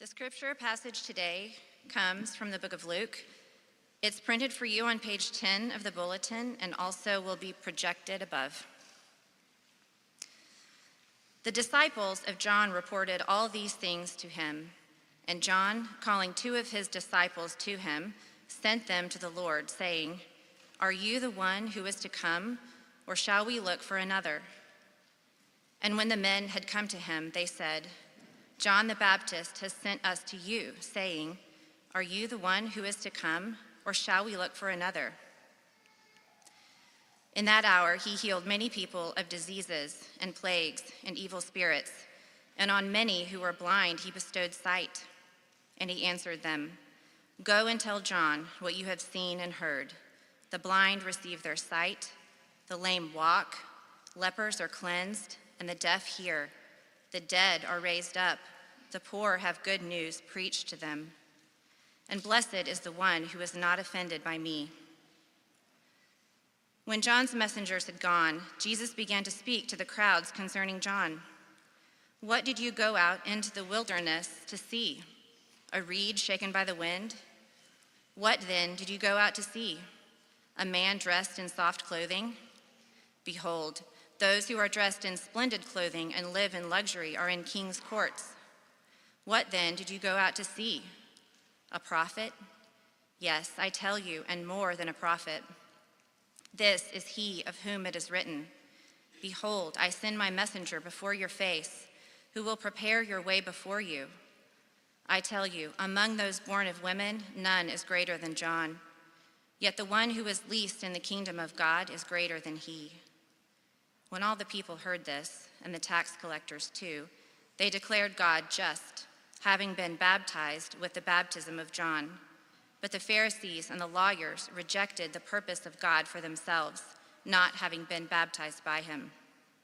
The scripture passage today comes from the book of Luke. It's printed for you on page 10 of the bulletin and also will be projected above. The disciples of John reported all these things to him, and John, calling two of his disciples to him, sent them to the Lord, saying, "Are you the one who is to come, or shall we look for another?" And when the men had come to him, they said, "John the Baptist has sent us to you, saying, 'Are you the one who is to come, or shall we look for another?'" In that hour he healed many people of diseases and plagues and evil spirits, and on many who were blind he bestowed sight. And he answered them, "Go and tell John what you have seen and heard. The blind receive their sight, the lame walk, lepers are cleansed, and the deaf hear. The dead are raised up, the poor have good news preached to them. And blessed is the one who is not offended by me." When John's messengers had gone, Jesus began to speak to the crowds concerning John. "What did you go out into the wilderness to see? A reed shaken by the wind? What then did you go out to see? A man dressed in soft clothing? Behold, those who are dressed in splendid clothing and live in luxury are in king's courts. What then did you go out to see? A prophet? Yes, I tell you, and more than a prophet. This is he of whom it is written, 'Behold, I send my messenger before your face, who will prepare your way before you.' I tell you, among those born of women, none is greater than John. Yet the one who is least in the kingdom of God is greater than he." When all the people heard this, and the tax collectors too, they declared God just, having been baptized with the baptism of John. But the Pharisees and the lawyers rejected the purpose of God for themselves, not having been baptized by him.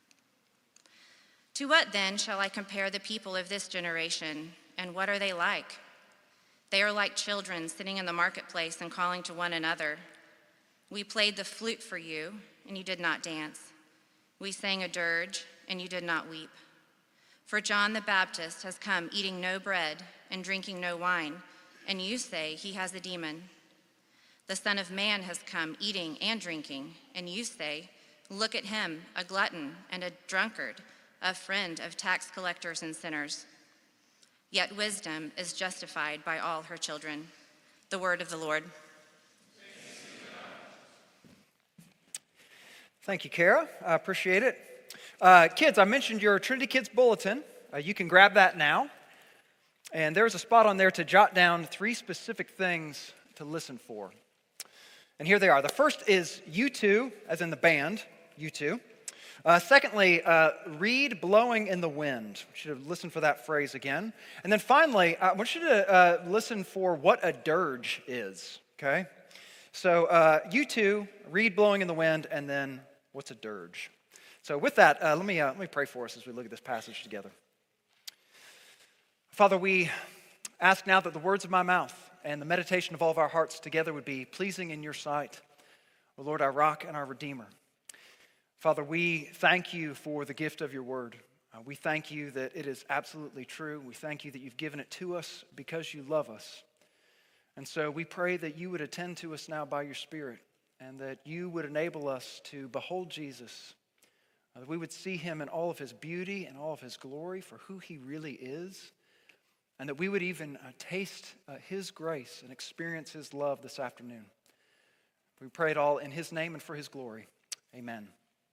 To what then shall I compare the people of this generation, and what are they like? They are like children sitting in the marketplace and calling to one another, "We played the flute for you, and you did not dance. We sang a dirge, and you did not weep. For John the Baptist has come eating no bread and drinking no wine, and you say he has a demon. The Son of Man has come eating and drinking, and you say, 'Look at him, a glutton and a drunkard, a friend of tax collectors and sinners.' Yet wisdom is justified by all her children." The word of the Lord. Thank you, Kara. I appreciate it. Kids, I mentioned your Trinity Kids Bulletin. You can grab that now. And there's a spot on there to jot down 3 specific things to listen for. And here they are. The first is U2, as in the band, U2. Secondly, reed blowing in the wind. We should have listened for that phrase again. And then finally, I want you to listen for what a dirge is, okay? So U2, reed blowing in the wind, and then what's a dirge? So with that, let me pray for us as we look at this passage together. Father, we ask now that the words of my mouth and the meditation of all of our hearts together would be pleasing in your sight. O Lord, our rock and our redeemer. Father, we thank you for the gift of your word. We thank you that it is absolutely true. We thank you that you've given it to us because you love us. And so we pray that you would attend to us now by your Spirit, and that you would enable us to behold Jesus, that we would see him in all of his beauty and all of his glory for who he really is, and that we would even taste his grace and experience his love this afternoon. We pray it all in his name and for his glory. Amen.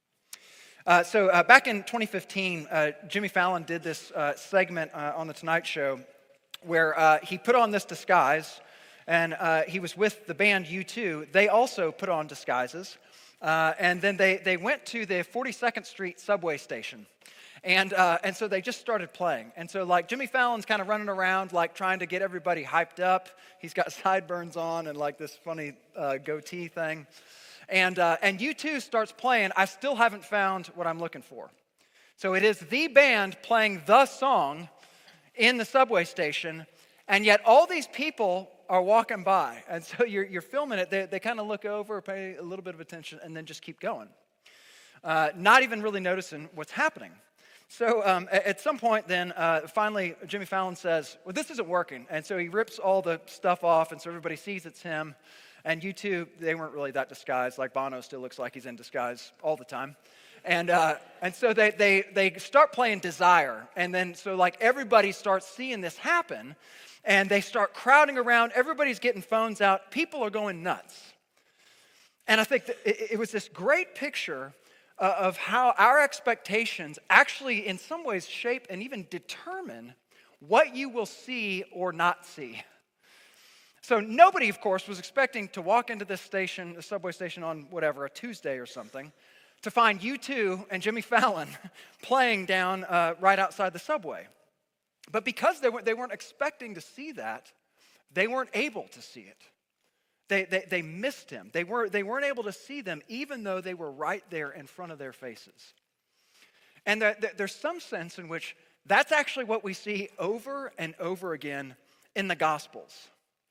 So back in 2015, Jimmy Fallon did this segment on The Tonight Show where he put on this disguise, and he was with the band U2. They also put on disguises, and then they went to the 42nd Street subway station. And so they just started playing. And so like Jimmy Fallon's kind of running around like trying to get everybody hyped up. He's got sideburns on and like this funny goatee thing. And U2 starts playing. I still haven't found what I'm looking for. So it is the band playing the song in the subway station, and yet all these people are walking by. And so you're filming it. They kind of look over, pay a little bit of attention, and then just keep going. Not even really noticing what's happening. So at some point then, finally, Jimmy Fallon says, well, this isn't working. And so he rips all the stuff off, and so everybody sees it's him. And U2, they weren't really that disguised. Like Bono still looks like he's in disguise all the time. And so they start playing Desire. And then so like everybody starts seeing this happen. And they start crowding around. Everybody's getting phones out. People are going nuts. And I think that it was this great picture of how our expectations actually in some ways shape and even determine what you will see or not see. So nobody, of course, was expecting to walk into this station, the subway station on whatever, a Tuesday or something, to find U2 and Jimmy Fallon playing down right outside the subway. But because they weren't expecting to see that, they weren't able to see it. They missed him. They weren't able to see them even though they were right there in front of their faces. And there's some sense in which that's actually what we see over and over again in the Gospels.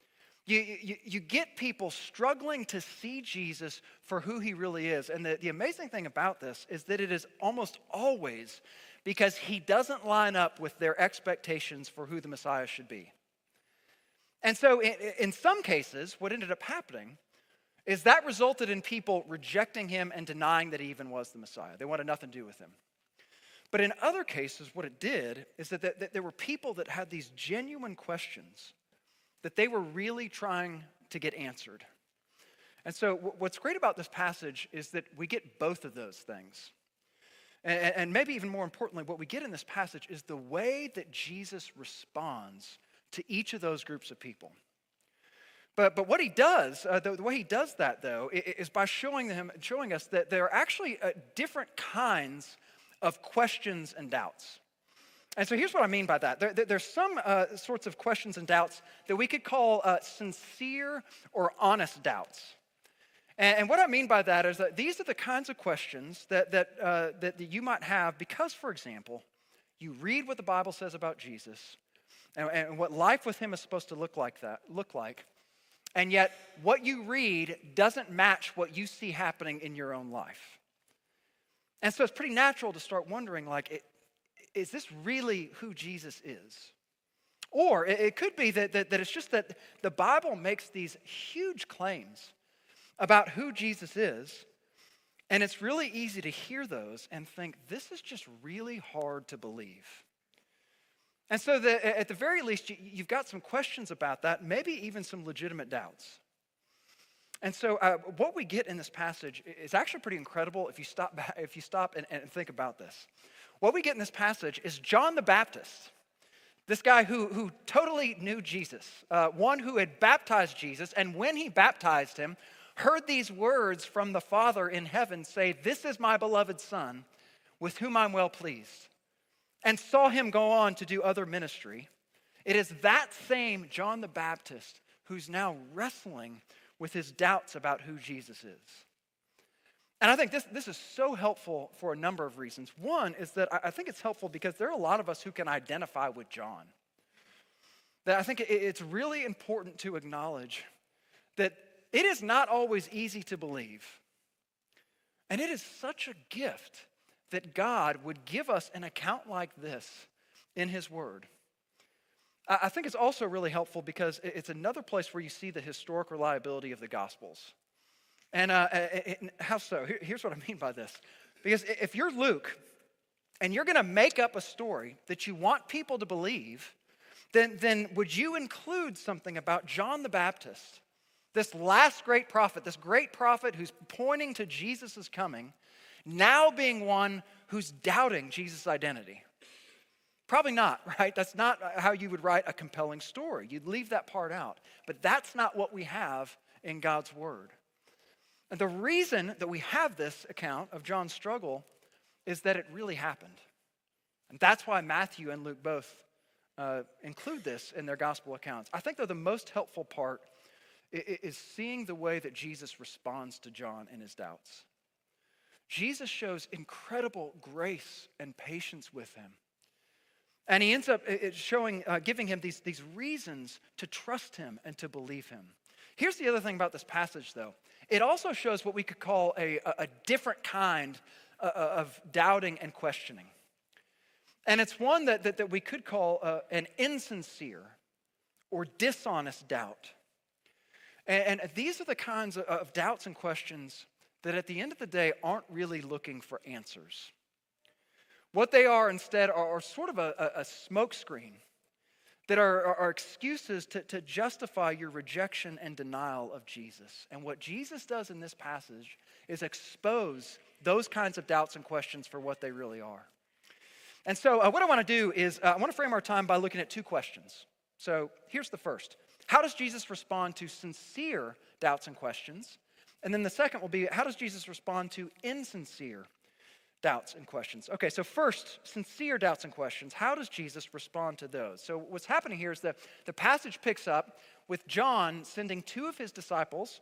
You get people struggling to see Jesus for who he really is. And the amazing thing about this is that it is almost always because he doesn't line up with their expectations for who the Messiah should be. And so in some cases, what ended up happening is that resulted in people rejecting him and denying that he even was the Messiah. They wanted nothing to do with him. But in other cases, what it did is that there were people that had these genuine questions that they were really trying to get answered. And so what's great about this passage is that we get both of those things. And maybe even more importantly, what we get in this passage is the way that Jesus responds to each of those groups of people. But what he does, the way he does that though, is by showing us that there are actually different kinds of questions and doubts. And so here's what I mean by that. There's some sorts of questions and doubts that we could call sincere or honest doubts. And what I mean by that is that these are the kinds of questions that you might have because, for example, you read what the Bible says about Jesus and what life with him is supposed to look like, and yet what you read doesn't match what you see happening in your own life. And so it's pretty natural to start wondering, like, is this really who Jesus is? Or it could be that it's just that the Bible makes these huge claims about who Jesus is, and it's really easy to hear those and think, this is just really hard to believe. And so at the very least, you've got some questions about that, maybe even some legitimate doubts. And so what we get in this passage is actually pretty incredible if you stop and think about this. What we get in this passage is John the Baptist, this guy who totally knew Jesus, one who had baptized Jesus, and when he baptized him, heard these words from the Father in heaven say, "This is my beloved Son, with whom I'm well pleased," and saw him go on to do other ministry. It is that same John the Baptist who's now wrestling with his doubts about who Jesus is. And I think this is so helpful for a number of reasons. One is that I think it's helpful because there are a lot of us who can identify with John. That I think it's really important to acknowledge that it is not always easy to believe. And it is such a gift that God would give us an account like this in his word. I think it's also really helpful because it's another place where you see the historic reliability of the Gospels. And how so? Here's what I mean by this. Because if you're Luke and you're going to make up a story that you want people to believe, then would you include something about John the Baptist, this last great prophet who's pointing to Jesus' coming, now being one who's doubting Jesus' identity? Probably not, right? That's not how you would write a compelling story. You'd leave that part out. But that's not what we have in God's word. And the reason that we have this account of John's struggle is that it really happened. And that's why Matthew and Luke both include this in their gospel accounts. I think, though, the most helpful part is seeing the way that Jesus responds to John in his doubts. Jesus shows incredible grace and patience with him. And he ends up giving him these reasons to trust him and to believe him. Here's the other thing about this passage, though. It also shows what we could call a different kind of doubting and questioning. And it's one that we could call an insincere or dishonest doubt. And these are the kinds of doubts and questions that at the end of the day aren't really looking for answers. What they are instead are sort of a smokescreen that are excuses to justify your rejection and denial of Jesus. And what Jesus does in this passage is expose those kinds of doubts and questions for what they really are. And so what I want to do is I want to frame our time by looking at two questions. So here's the first. How does Jesus respond to sincere doubts and questions? And then the second will be, how does Jesus respond to insincere doubts and questions? Okay, so first, sincere doubts and questions. How does Jesus respond to those? So what's happening here is that the passage picks up with John sending two of his disciples,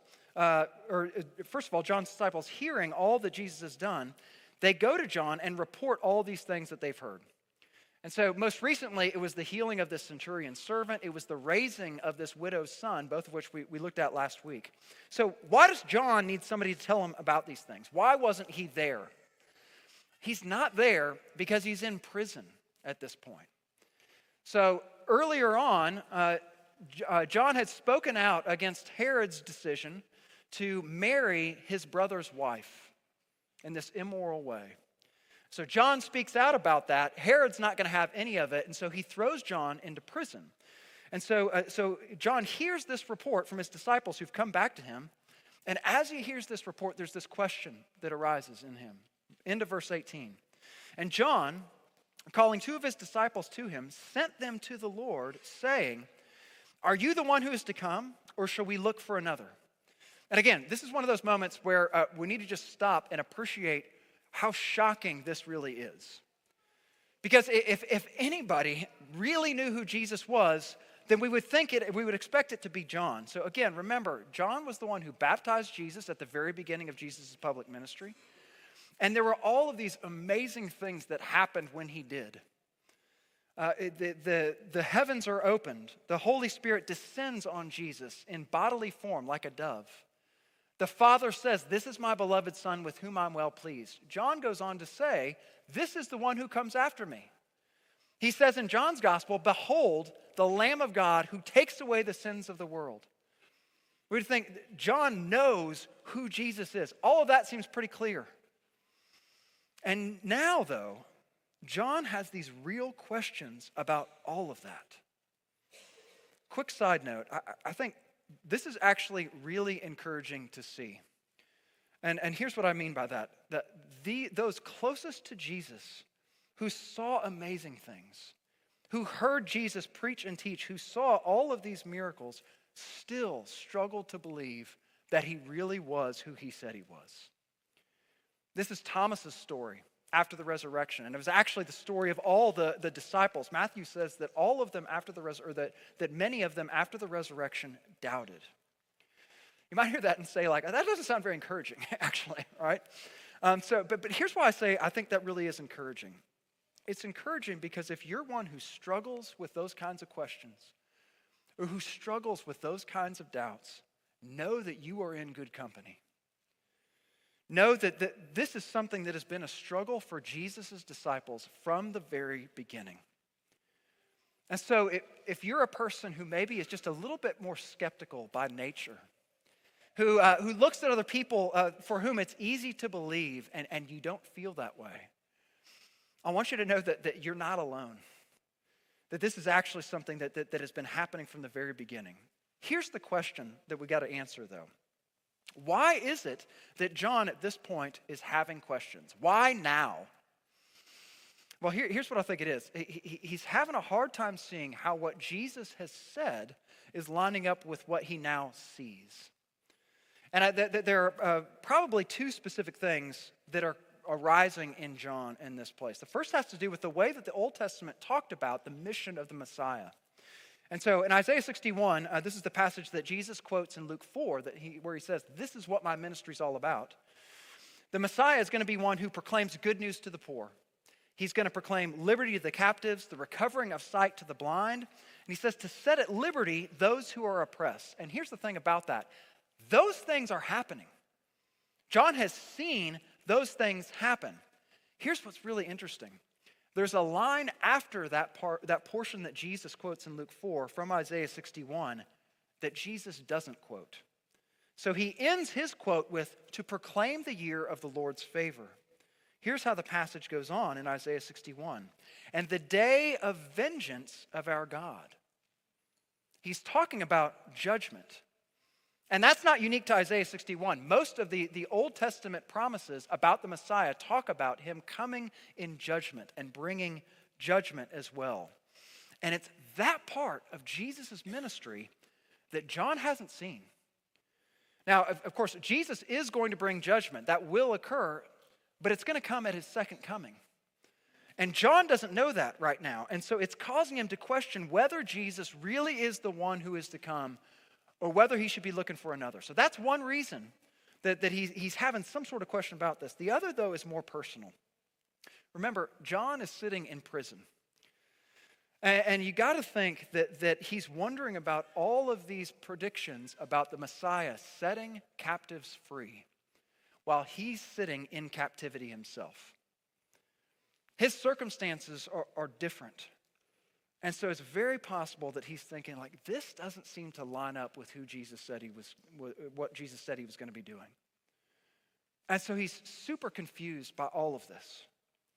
first of all, John's disciples hearing all that Jesus has done. They go to John and report all these things that they've heard. And so most recently, it was the healing of this centurion's servant. It was the raising of this widow's son, both of which we looked at last week. So why does John need somebody to tell him about these things? Why wasn't he there? He's not there because he's in prison at this point. So earlier on, John had spoken out against Herod's decision to marry his brother's wife in this immoral way. So John speaks out about that. Herod's not going to have any of it, and so he throws John into prison. And so John hears this report from his disciples who've come back to him, and as he hears this report, there's this question that arises in him. End of verse 18. And John, calling two of his disciples to him, sent them to the Lord, saying, "Are you the one who is to come, or shall we look for another?" And again, this is one of those moments where we need to just stop and appreciate how shocking this really is. Because if anybody really knew who Jesus was, then we would expect it to be John. So again, remember, John was the one who baptized Jesus at the very beginning of Jesus' public ministry. And there were all of these amazing things that happened when he did. The heavens are opened. The Holy Spirit descends on Jesus in bodily form like a dove. The Father says, "This is my beloved Son with whom I'm well pleased." John goes on to say, "This is the one who comes after me." He says in John's gospel, "Behold, the Lamb of God who takes away the sins of the world." We would think John knows who Jesus is. All of that seems pretty clear. And now, though, John has these real questions about all of that. Quick side note, I think this is actually really encouraging to see. And here's what I mean by that. Those closest to Jesus, who saw amazing things, who heard Jesus preach and teach, who saw all of these miracles, still struggled to believe that he really was who he said he was. This is Thomas's story after the resurrection, and it was actually the story of all the disciples. Matthew says that all of them after that many of them after the resurrection doubted. You might hear that and say, like, that doesn't sound very encouraging, actually, all right? But here's why I say I think that really is encouraging. It's encouraging because if you're one who struggles with those kinds of questions, or who struggles with those kinds of doubts, know that you are in good company. Know that this is something that has been a struggle for Jesus' disciples from the very beginning. And so if you're a person who maybe is just a little bit more skeptical by nature, who looks at other people for whom it's easy to believe and you don't feel that way, I want you to know that you're not alone. That this is actually something that has been happening from the very beginning. Here's the question that we got to answer, though. Why is it that John at this point is having questions? Why now? Well, here's what I think it is. He's having a hard time seeing how what Jesus has said is lining up with what he now sees. And there are probably two specific things that are arising in John in this place. The first has to do with the way that the Old Testament talked about the mission of the Messiah. And so in Isaiah 61, this is the passage that Jesus quotes in Luke 4, where he says, "This is what my ministry is all about." The Messiah is going to be one who proclaims good news to the poor. He's going to proclaim liberty to the captives, the recovering of sight to the blind. And he says to set at liberty those who are oppressed. And here's the thing about that. Those things are happening. John has seen those things happen. Here's what's really interesting. there's a line after that portion that Jesus quotes in Luke 4 from Isaiah 61 that Jesus doesn't quote. So he ends his quote with, "To proclaim the year of the Lord's favor." Here's how the passage goes on in Isaiah 61. "And the day of vengeance of our God." He's talking about judgment. And that's not unique to Isaiah 61. Most of the Old Testament promises about the Messiah talk about him coming in judgment and bringing judgment as well. And it's that part of Jesus' ministry that John hasn't seen. Now, of course, Jesus is going to bring judgment. That will occur, but it's going to come at his second coming. And John doesn't know that right now. And so it's causing him to question whether Jesus really is the one who is to come or whether he should be looking for another. So that's one reason that he's having some sort of question about this. The other, though, is more personal. Remember, John is sitting in prison. And you got to think that he's wondering about all of these predictions about the Messiah setting captives free while he's sitting in captivity himself. His circumstances are different. And so it's very possible that he's thinking, like, this doesn't seem to line up with what Jesus said he was going to be doing. And so he's super confused by all of this.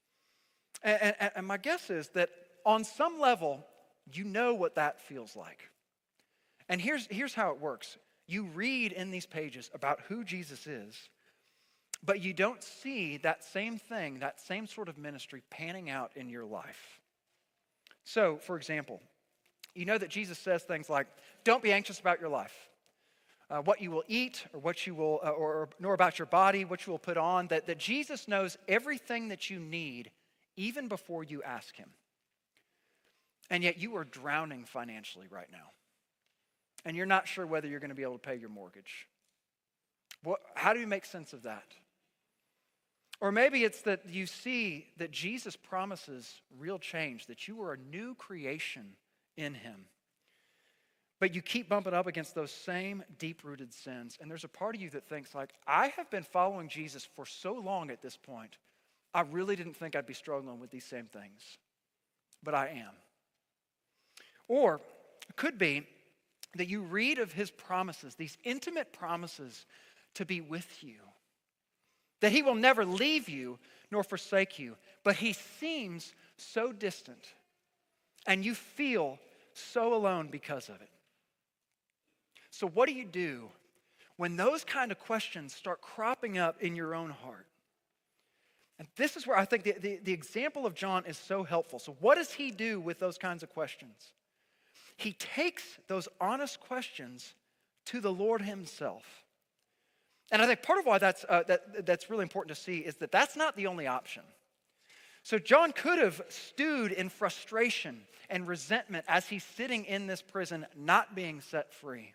And my guess is that on some level, you know what that feels like. And here's how it works. You read in these pages about who Jesus is, but you don't see that same thing, that same sort of ministry panning out in your life. So, for example, you know that Jesus says things like, "Don't be anxious about your life, what you will eat, or what you will, nor about your body, what you will put on." That Jesus knows everything that you need, even before you ask him. And yet you are drowning financially right now. And you're not sure whether you're going to be able to pay your mortgage. How do you make sense of that? Or maybe it's that you see that Jesus promises real change, that you are a new creation in him. But you keep bumping up against those same deep-rooted sins. And there's a part of you that thinks, like, I have been following Jesus for so long at this point, I really didn't think I'd be struggling with these same things. But I am. Or it could be that you read of his promises, these intimate promises to be with you. That he will never leave you nor forsake you. But he seems so distant. And you feel so alone because of it. So what do you do when those kind of questions start cropping up in your own heart? And this is where I think the example of John is so helpful. So what does he do with those kinds of questions? He takes those honest questions to the Lord himself. And I think part of why that's really important to see is that that's not the only option. So John could have stewed in frustration and resentment as he's sitting in this prison, not being set free.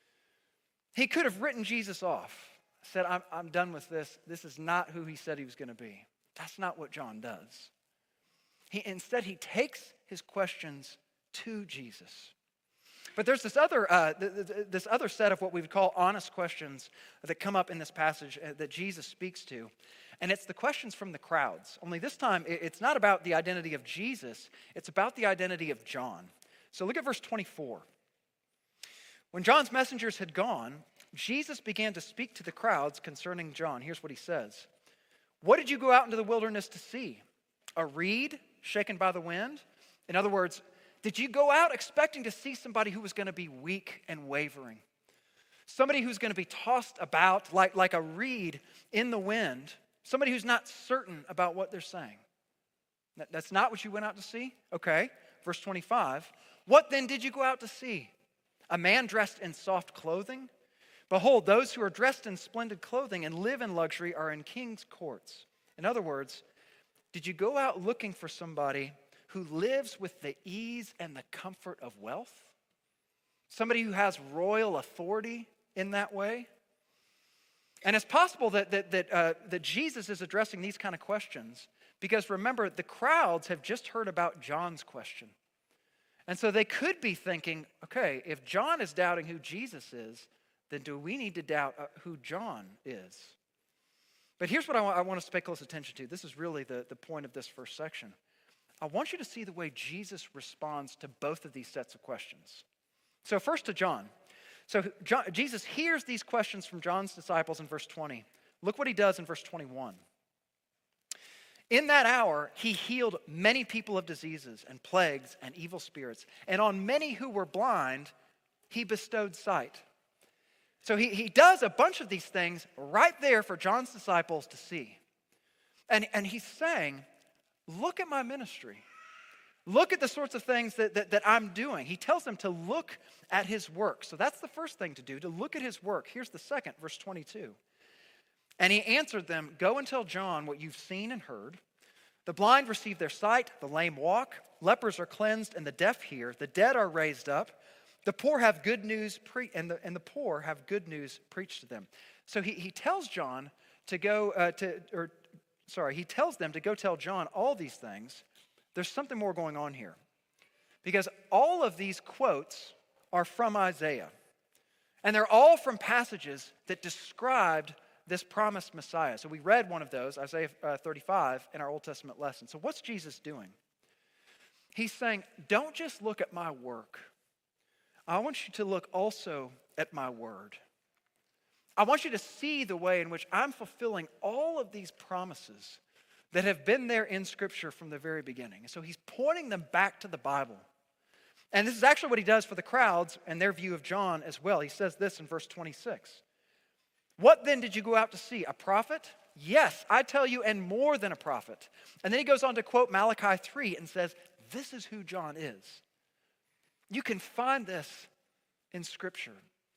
He could have written Jesus off, said, I'm done with this. This is not who he said he was going to be. That's not what John does. Instead, he takes his questions to Jesus. But there's this other set of what we would call honest questions that come up in this passage that Jesus speaks to. And it's the questions from the crowds. Only this time, it's not about the identity of Jesus. It's about the identity of John. So look at verse 24. When John's messengers had gone, Jesus began to speak to the crowds concerning John. Here's what he says. "What did you go out into the wilderness to see? A reed shaken by the wind?" In other words, did you go out expecting to see somebody who was going to be weak and wavering? Somebody who's going to be tossed about like a reed in the wind? Somebody who's not certain about what they're saying? That's not what you went out to see? Okay, verse 25. "What then did you go out to see? A man dressed in soft clothing? Behold, those who are dressed in splendid clothing and live in luxury are in king's courts." In other words, did you go out looking for somebody who lives with the ease and the comfort of wealth? Somebody who has royal authority in that way? And it's possible that Jesus is addressing these kind of questions because remember, the crowds have just heard about John's question. And so they could be thinking, okay, if John is doubting who Jesus is, then do we need to doubt who John is? But here's what I want us to pay close attention to. This is really the point of this first section. I want you to see the way Jesus responds to both of these sets of questions. So first to John. Jesus hears these questions from John's disciples in verse 20. Look what he does in verse 21. In that hour, he healed many people of diseases and plagues and evil spirits, and on many who were blind, he bestowed sight. So he does a bunch of these things right there for John's disciples to see. And he's saying, look at my ministry. Look at the sorts of things that I'm doing. He tells them to look at his work. So that's the first thing to do, to look at his work. Here's the second, verse 22. And he answered them, go and tell John what you've seen and heard. The blind receive their sight, the lame walk, lepers are cleansed, and the deaf hear. The dead are raised up. The poor have good news, and the poor have good news preached to them. So he tells John to go he tells them to go tell John all these things. There's something more going on here, because all of these quotes are from Isaiah, and they're all from passages that described this promised Messiah. So we read one of those, Isaiah 35, in our Old Testament lesson. So what's Jesus doing? He's saying, don't just look at my work. I want you to look also at my word. I want you to see the way in which I'm fulfilling all of these promises that have been there in Scripture from the very beginning. And so he's pointing them back to the Bible. And this is actually what he does for the crowds and their view of John as well. He says this in verse 26. What then did you go out to see? A prophet? Yes, I tell you, and more than a prophet. And then he goes on to quote Malachi 3 and says, this is who John is. You can find this in Scripture.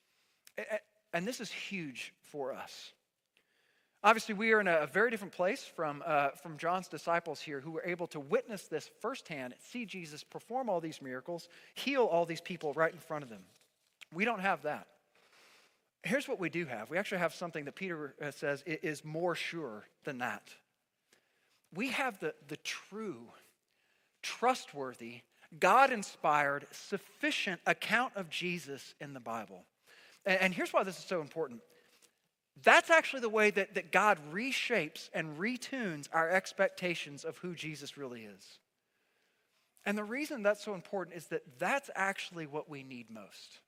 And this is huge for us. Obviously, we are in a very different place from John's disciples here, who were able to witness this firsthand, see Jesus perform all these miracles, heal all these people right in front of them. We don't have that. Here's what we do have. We actually have something that Peter says is more sure than that. We have the true, trustworthy, God-inspired, sufficient account of Jesus in the Bible. And here's why this is so important. That's actually the way that God reshapes and retunes our expectations of who Jesus really is. And the reason that's so important is that that's actually what we need most.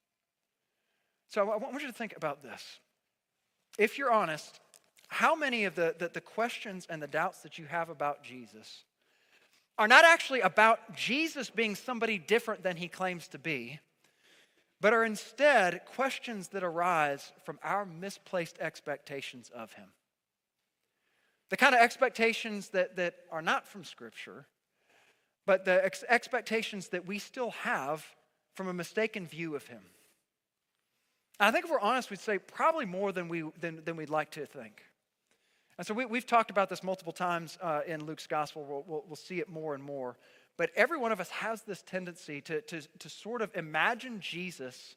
So I want you to think about this. If you're honest, how many of the questions and the doubts that you have about Jesus are not actually about Jesus being somebody different than he claims to be, but are instead questions that arise from our misplaced expectations of him? The kind of expectations that are not from Scripture, but the expectations that we still have from a mistaken view of him. And I think if we're honest, we'd say probably more than we'd like to think. And so we've talked about this multiple times in Luke's gospel. We'll see it more and more. But every one of us has this tendency to sort of imagine Jesus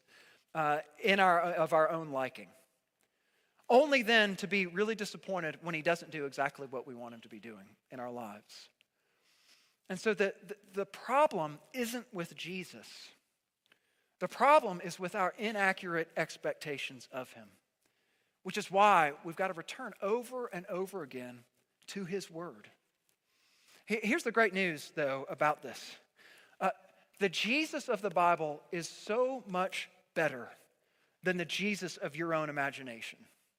of our own liking. Only then to be really disappointed when he doesn't do exactly what we want him to be doing in our lives. And so the problem isn't with Jesus. The problem is with our inaccurate expectations of him, which is why we've got to return over and over again to his word. Here's the great news, though, about this. The Jesus of the Bible is so much better than the Jesus of your own imagination.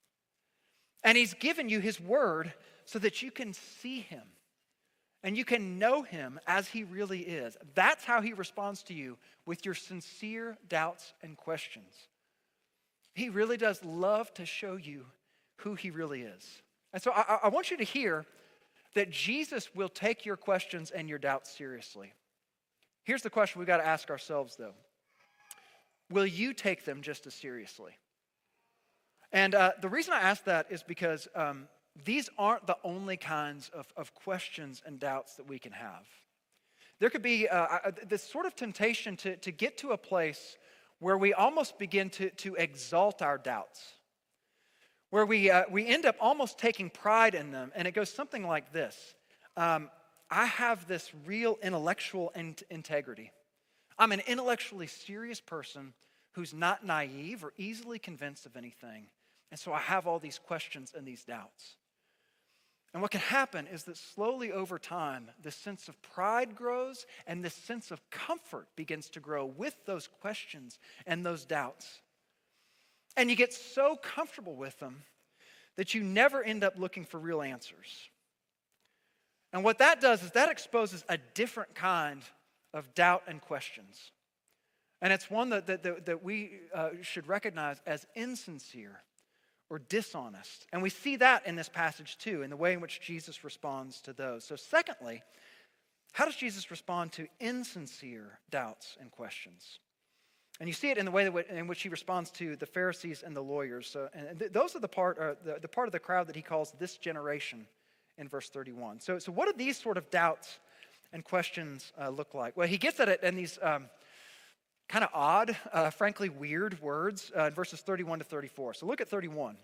And he's given you his word so that you can see him and you can know him as he really is. That's how he responds to you with your sincere doubts and questions. He really does love to show you who he really is. And so I want you to hear that Jesus will take your questions and your doubts seriously. Here's the question we've got to ask ourselves, though. Will you take them just as seriously? And the reason I ask that is because these aren't the only kinds of questions and doubts that we can have. There could be this sort of temptation to get to a place where we almost begin to exalt our doubts, where we end up almost taking pride in them. And it goes something like this. I have this real intellectual integrity. I'm an intellectually serious person who's not naive or easily convinced of anything. And so I have all these questions and these doubts. And what can happen is that slowly over time, this sense of pride grows and this sense of comfort begins to grow with those questions and those doubts. And you get so comfortable with them that you never end up looking for real answers. And what that does is that exposes a different kind of doubt and questions. And it's one that we should recognize as insincere or dishonest. And we see that in this passage too, in the way in which Jesus responds to those. So secondly, how does Jesus respond to insincere doubts and questions? And you see it in the way in which he responds to the Pharisees and the lawyers. So, those are the part of the crowd that he calls this generation in verse 31. So what do these sort of doubts and questions look like? Well, he gets at it in these kind of odd, frankly weird words in verses 31 to 34. So look at 31.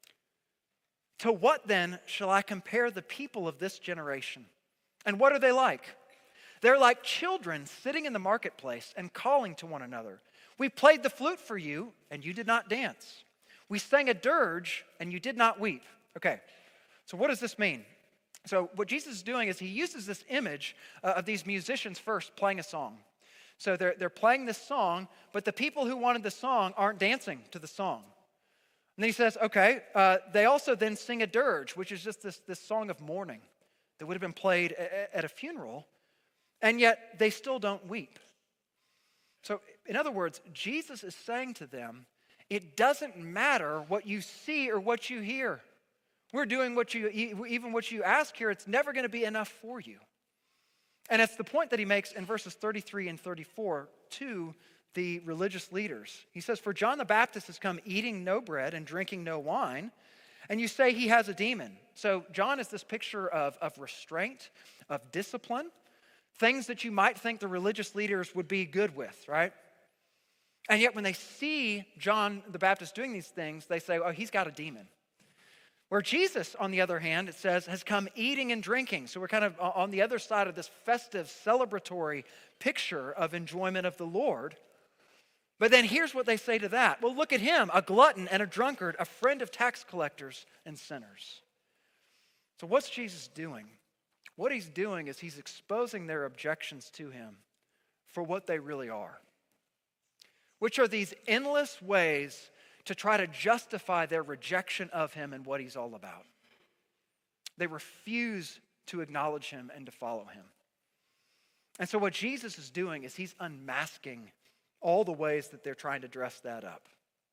To what then shall I compare the people of this generation? And what are they like? They're like children sitting in the marketplace and calling to one another. We played the flute for you, and you did not dance. We sang a dirge, and you did not weep. Okay, so what does this mean? So what Jesus is doing is he uses this image of these musicians first playing a song. So they're playing this song, but the people who wanted the song aren't dancing to the song. And then he says, okay, they also then sing a dirge, which is just this song of mourning that would have been played at a funeral, and yet they still don't weep. So in other words, Jesus is saying to them, it doesn't matter what you see or what you hear. We're doing even what you ask here, it's never going to be enough for you. And it's the point that he makes in verses 33 and 34 to the religious leaders. He says, for John the Baptist has come eating no bread and drinking no wine, and you say he has a demon. So John is this picture of restraint, of discipline, things that you might think the religious leaders would be good with, right? And yet when they see John the Baptist doing these things, they say, oh, he's got a demon. Where Jesus, on the other hand, it says, has come eating and drinking. So we're kind of on the other side of this festive, celebratory picture of enjoyment of the Lord. But then here's what they say to that. Well, look at him, a glutton and a drunkard, a friend of tax collectors and sinners. So what's Jesus doing? What he's doing is he's exposing their objections to him for what they really are, which are these endless ways to try to justify their rejection of him and what he's all about. They refuse to acknowledge him and to follow him. And so what Jesus is doing is he's unmasking all the ways that they're trying to dress that up.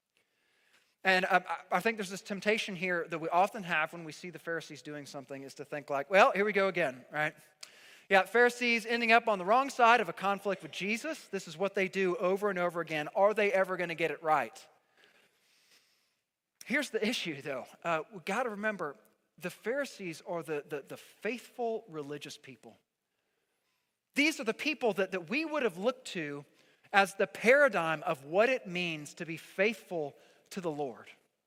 And I think there's this temptation here that we often have when we see the Pharisees doing something is to think like, well, here we go again, right? Yeah, Pharisees ending up on the wrong side of a conflict with Jesus. This is what they do over and over again. Are they ever going to get it right? Here's the issue, though. We've got to remember, the Pharisees are the faithful religious people. These are the people that we would have looked to as the paradigm of what it means to be faithful to the Lord.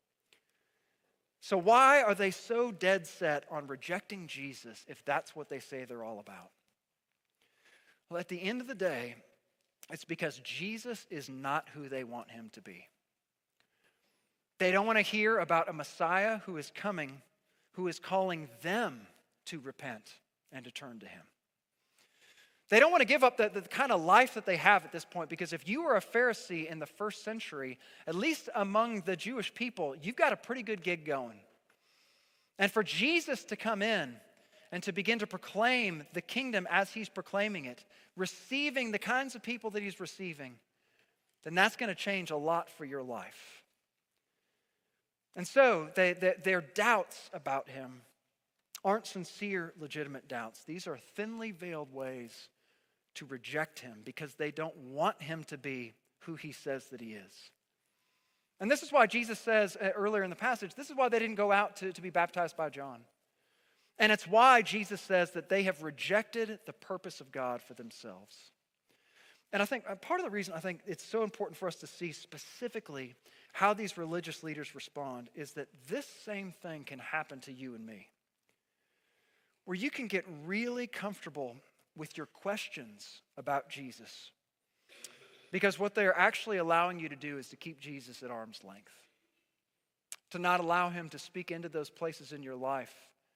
So why are they so dead set on rejecting Jesus if that's what they say they're all about? Well, at the end of the day, it's because Jesus is not who they want him to be. They don't want to hear about a Messiah who is coming, who is calling them to repent and to turn to him. They don't want to give up the kind of life that they have at this point, because if you were a Pharisee in the first century, at least among the Jewish people, you've got a pretty good gig going. And for Jesus to come in and to begin to proclaim the kingdom as he's proclaiming it, receiving the kinds of people that he's receiving, then that's going to change a lot for your life. And so their doubts about him aren't sincere, legitimate doubts. These are thinly veiled ways to reject him because they don't want him to be who he says that he is. And this is why Jesus says earlier in the passage, this is why they didn't go out to be baptized by John. And it's why Jesus says that they have rejected the purpose of God for themselves. And I think part of the reason I think it's so important for us to see specifically how these religious leaders respond is that this same thing can happen to you and me, where you can get really comfortable with your questions about Jesus, because what they're actually allowing you to do is to keep Jesus at arm's length, to not allow him to speak into those places in your life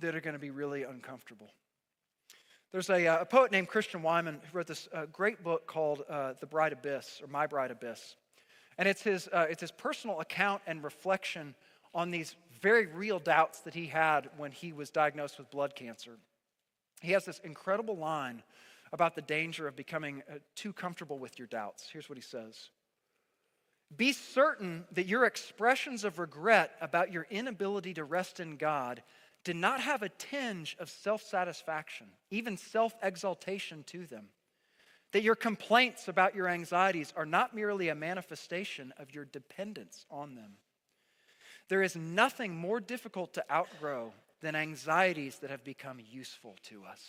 that are going to be really uncomfortable. There's a poet named Christian Wyman who wrote this great book called The Bright Abyss, or My Bright Abyss. And it's his personal account and reflection on these very real doubts that he had when he was diagnosed with blood cancer. He has this incredible line about the danger of becoming too comfortable with your doubts. Here's what he says. Be certain that your expressions of regret about your inability to rest in God did not have a tinge of self-satisfaction, even self-exaltation to them. That your complaints about your anxieties are not merely a manifestation of your dependence on them. There is nothing more difficult to outgrow than anxieties that have become useful to us.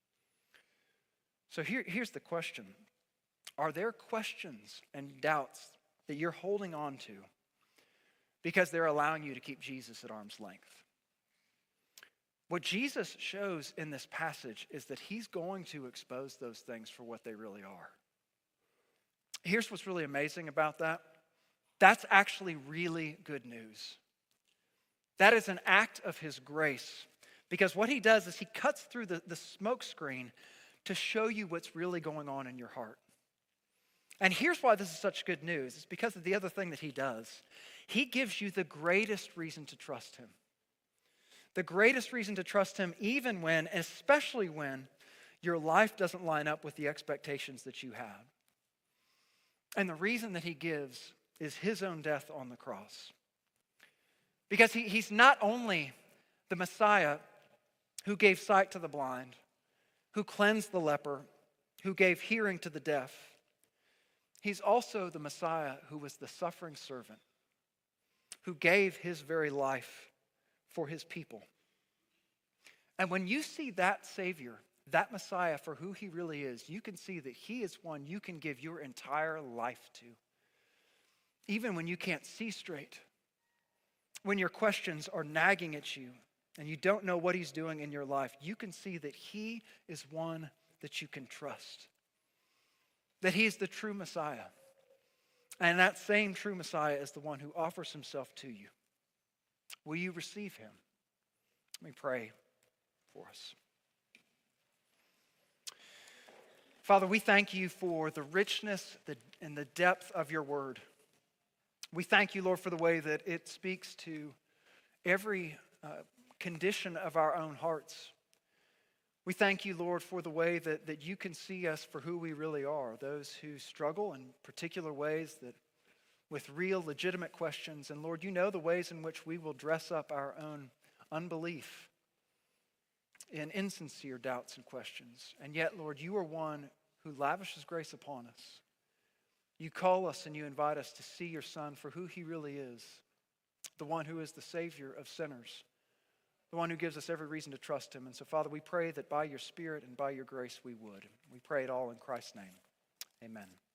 So here's the question. Are there questions and doubts that you're holding on to because they're allowing you to keep Jesus at arm's length? What Jesus shows in this passage is that he's going to expose those things for what they really are. Here's what's really amazing about that. That's actually really good news. That is an act of his grace, because what he does is he cuts through the smoke screen to show you what's really going on in your heart. And here's why this is such good news. It's because of the other thing that he does. He gives you the greatest reason to trust him. The greatest reason to trust him even when, especially when, your life doesn't line up with the expectations that you have. And the reason that he gives is his own death on the cross. Because he's not only the Messiah who gave sight to the blind, who cleansed the leper, who gave hearing to the deaf. He's also the Messiah who was the suffering servant, who gave his very life for his people. And when you see that Savior, that Messiah for who he really is, you can see that he is one you can give your entire life to. Even when you can't see straight, when your questions are nagging at you and you don't know what he's doing in your life, you can see that he is one that you can trust. That he's the true Messiah. And that same true Messiah is the one who offers himself to you. Will you receive him? Let me pray for us. Father, we thank you for the richness and the depth of your word. We thank you, Lord, for the way that it speaks to every condition of our own hearts. We thank you, Lord, for the way that you can see us for who we really are, those who struggle in particular ways that with real, legitimate questions. And Lord, you know the ways in which we will dress up our own unbelief in insincere doubts and questions. And yet, Lord, you are one who lavishes grace upon us. You call us and you invite us to see your Son for who he really is, the one who is the Savior of sinners, the one who gives us every reason to trust him. And so, Father, we pray that by your Spirit and by your grace we would. We pray it all in Christ's name. Amen.